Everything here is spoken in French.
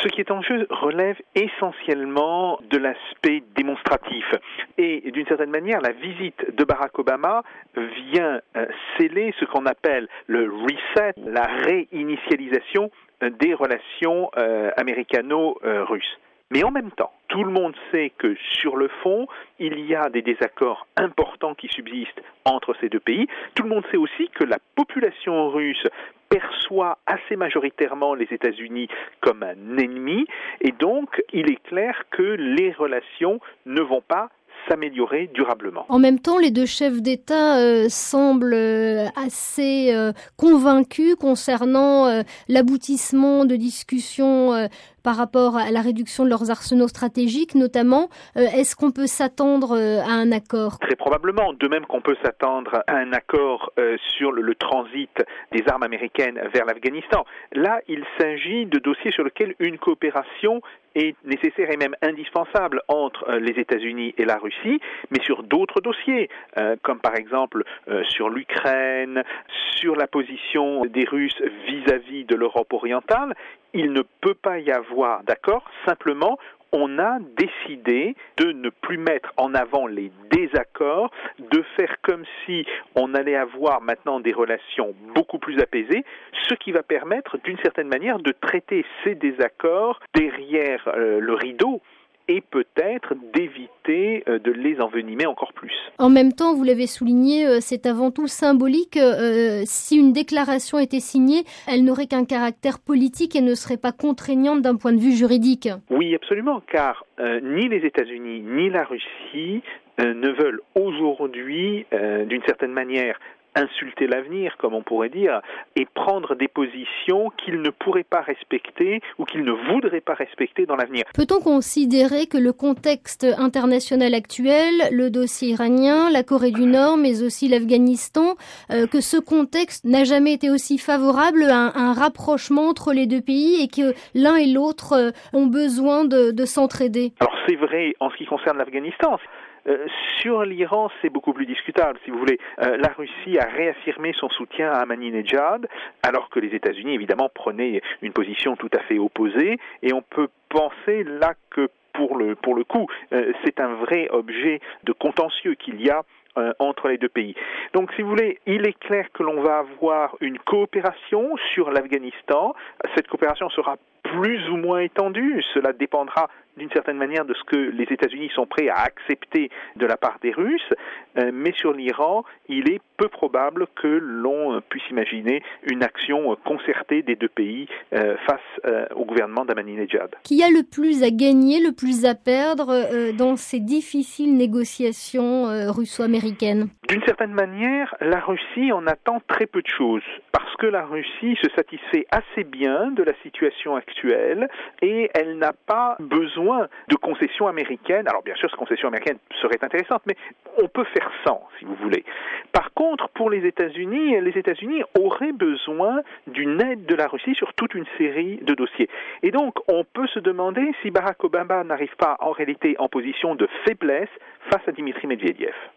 Ce qui est en jeu relève essentiellement de l'aspect démonstratif. Et d'une certaine manière, la visite de Barack Obama vient sceller ce qu'on appelle le reset, la réinitialisation des relations américano-russes. Mais en même temps, tout le monde sait que sur le fond, il y a des désaccords importants qui subsistent entre ces deux pays. Tout le monde sait aussi que la population russe perçoit assez majoritairement les États-Unis comme un ennemi, et donc il est clair que les relations ne vont pas s'améliorer durablement. En même temps, les deux chefs d'État semblent assez convaincus concernant l'aboutissement de discussions par rapport à la réduction de leurs arsenaux stratégiques, notamment. Est-ce qu'on peut s'attendre à un accord ? Très probablement, de même qu'on peut s'attendre à un accord sur le transit des armes américaines vers l'Afghanistan. Là, il s'agit de dossiers sur lesquels une coopération est nécessaire et même indispensable entre les États-Unis et la Russie, mais sur d'autres dossiers, comme par exemple sur l'Ukraine, sur la position des Russes vis-à-vis de l'Europe orientale, il ne peut pas y avoir d'accord, simplement on a décidé de ne plus mettre en avant les désaccords, de faire comme si on allait avoir maintenant des relations beaucoup plus apaisées, ce qui va permettre d'une certaine manière de traiter ces désaccords derrière le rideau et peut-être d'éviter de les envenimer encore plus. En même temps, vous l'avez souligné, c'est avant tout symbolique. Si une déclaration était signée, elle n'aurait qu'un caractère politique et ne serait pas contraignante d'un point de vue juridique. Oui, absolument, car ni les États-Unis ni la Russie ne veulent aujourd'hui, d'une certaine manière, insulter l'avenir, comme on pourrait dire, et prendre des positions qu'ils ne pourraient pas respecter ou qu'ils ne voudraient pas respecter dans l'avenir. Peut-on considérer que le contexte international actuel, le dossier iranien, la Corée du Nord, mais aussi l'Afghanistan, que ce contexte n'a jamais été aussi favorable à un rapprochement entre les deux pays et que l'un et l'autre ont besoin de s'entraider ? Alors c'est vrai en ce qui concerne l'Afghanistan. Sur l'Iran, c'est beaucoup plus discutable, si vous voulez. La Russie a réaffirmé son soutien à Ahmadinejad, alors que les États-Unis, évidemment, prenaient une position tout à fait opposée, et on peut penser là que, pour le coup, c'est un vrai objet de contentieux qu'il y a entre les deux pays. Donc, si vous voulez, il est clair que l'on va avoir une coopération sur l'Afghanistan. Cette coopération sera plus ou moins étendue. Cela dépendra d'une certaine manière de ce que les États-Unis sont prêts à accepter de la part des Russes. Mais sur l'Iran, il est peu probable que l'on puisse imaginer une action concertée des deux pays face au gouvernement d'Ahmadinejad. Qui a le plus à gagner, le plus à perdre dans ces difficiles négociations russo-américaines ? D'une certaine manière, la Russie en attend très peu de choses, parce que la Russie se satisfait assez bien de la situation actuelle et elle n'a pas besoin de concessions américaines. Alors bien sûr, ces concessions américaines seraient intéressantes, mais on peut faire sans, si vous voulez. Par contre, pour les États-Unis auraient besoin d'une aide de la Russie sur toute une série de dossiers. Et donc, on peut se demander si Barack Obama n'arrive pas en réalité en position de faiblesse face à Dmitri Medvedev.